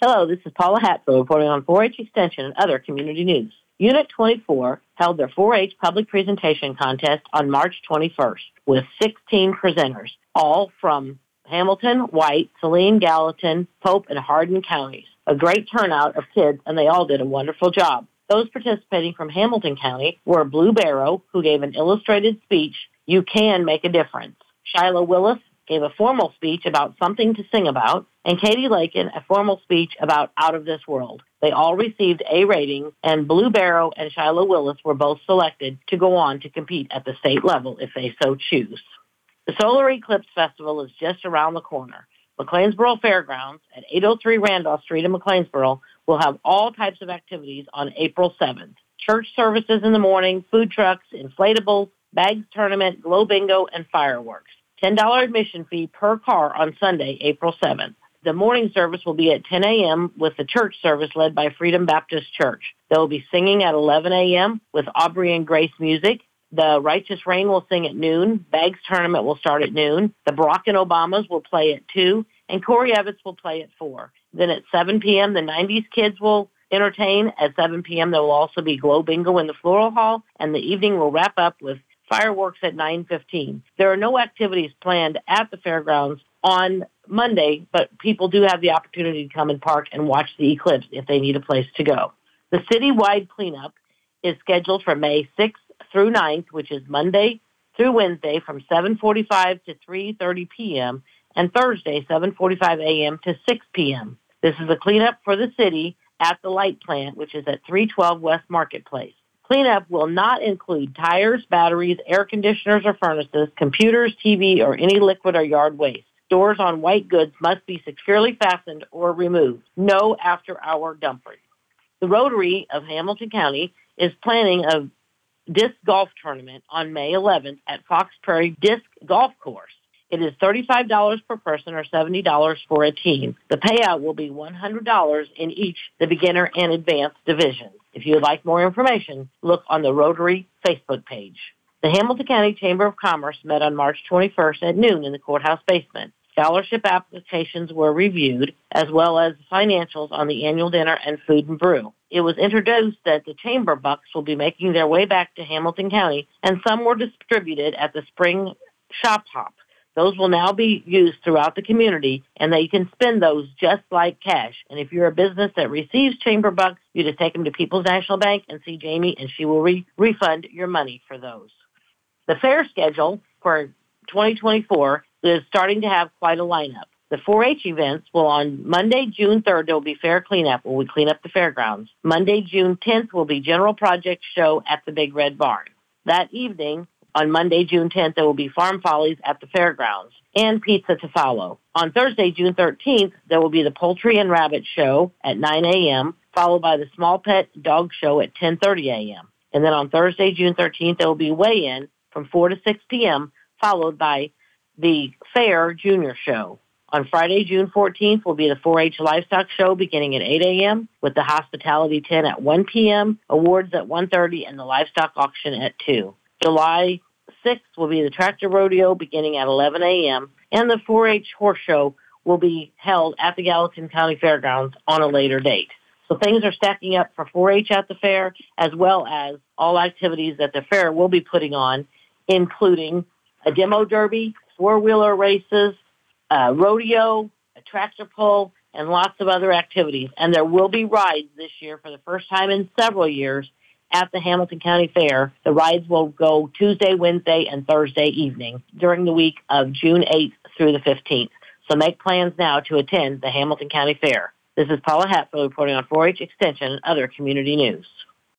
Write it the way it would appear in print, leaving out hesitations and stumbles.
Hello, this is Paula Hatfield reporting on 4-H Extension and other community news. Unit 24 held their 4-H public presentation contest on March 21st with 16 presenters, all from Hamilton, White, Saline, Gallatin, Pope, and Hardin counties. A great turnout of kids, and they all did a wonderful job. Those participating from Hamilton County were Blue Barrow, who gave an illustrated speech, "You Can Make a Difference." Shiloh Willis gave a formal speech about something to sing about, and Katie Lakin a formal speech about Out of This World. They all received A ratings, and Blue Barrow and Shiloh Willis were both selected to go on to compete at the state level if they so choose. The Solar Eclipse Festival is just around the corner. McLeansboro Fairgrounds at 803 Randolph Street in McLeansboro will have all types of activities on April 7th. Church services in the morning, food trucks, inflatables, bags tournament, glow bingo, and fireworks. $10 admission fee per car on Sunday, April 7th. The morning service will be at 10 a.m. with the church service led by Freedom Baptist Church. They will be singing at 11 a.m. with Aubrey and Grace music. The Righteous Rain will sing at noon. Bags Tournament will start at noon. The Barack and Obamas will play at 2. And Corey Evans will play at 4. Then at 7 p.m., the 90s kids will entertain. At 7 p.m., there will also be Glow Bingo in the Floral Hall. And the evening will wrap up with fireworks at 9:15. There are no activities planned at the fairgrounds on Monday, but people do have the opportunity to come and park and watch the eclipse if they need a place to go. The citywide cleanup is scheduled for May 6th through 9th, which is Monday through Wednesday from 7:45 to 3:30 p.m. and Thursday 7:45 a.m. to 6 p.m. This is a cleanup for the city at the light plant, which is at 312 West Marketplace. Cleanup will not include tires, batteries, air conditioners or furnaces, computers, TV, or any liquid or yard waste. Doors on white goods must be securely fastened or removed. No after-hour dumping. The Rotary of Hamilton County is planning a disc golf tournament on May 11th at Fox Prairie Disc Golf Course. It is $35 per person or $70 for a team. The payout will be $100 in each the beginner and advanced divisions. If you would like more information, look on the Rotary Facebook page. The Hamilton County Chamber of Commerce met on March 21st at noon in the courthouse basement. Scholarship applications were reviewed, as well as financials on the annual dinner and food and brew. It was introduced that the Chamber bucks will be making their way back to Hamilton County, and some were distributed at the spring shop hop. Those will now be used throughout the community, and they can spend those just like cash. And if you're a business that receives Chamber bucks, you just take them to People's National Bank and see Jamie, and she will refund your money for those. The fair schedule for 2024 is starting to have quite a lineup. The 4-H events will on Monday, June 3rd, there will be fair cleanup where we clean up the fairgrounds. Monday, June 10th will be General Project Show at the Big Red Barn. That evening, on Monday, June 10th, there will be Farm Follies at the fairgrounds and pizza to follow. On Thursday, June 13th, there will be the Poultry and Rabbit Show at 9 a.m., followed by the Small Pet Dog Show at 10:30 a.m. And then on Thursday, June 13th, there will be weigh-in from 4 to 6 p.m., followed by the Fair Junior Show. On Friday, June 14th, will be the 4-H Livestock Show beginning at 8 a.m., with the Hospitality 10 at 1 p.m., awards at 1:30, and the Livestock Auction at 2. July 6th will be the Tractor Rodeo beginning at 11 a.m., and the 4-H Horse Show will be held at the Gallatin County Fairgrounds on a later date. So things are stacking up for 4-H at the fair, as well as all activities that the fair will be putting on, including a demo derby, four-wheeler races, a rodeo, a tractor pull, and lots of other activities. And there will be rides this year for the first time in several years at the Hamilton County Fair. The rides will go Tuesday, Wednesday, and Thursday evening during the week of June 8th through the 15th. So make plans now to attend the Hamilton County Fair. This is Paula Hatfield reporting on 4-H Extension and other community news.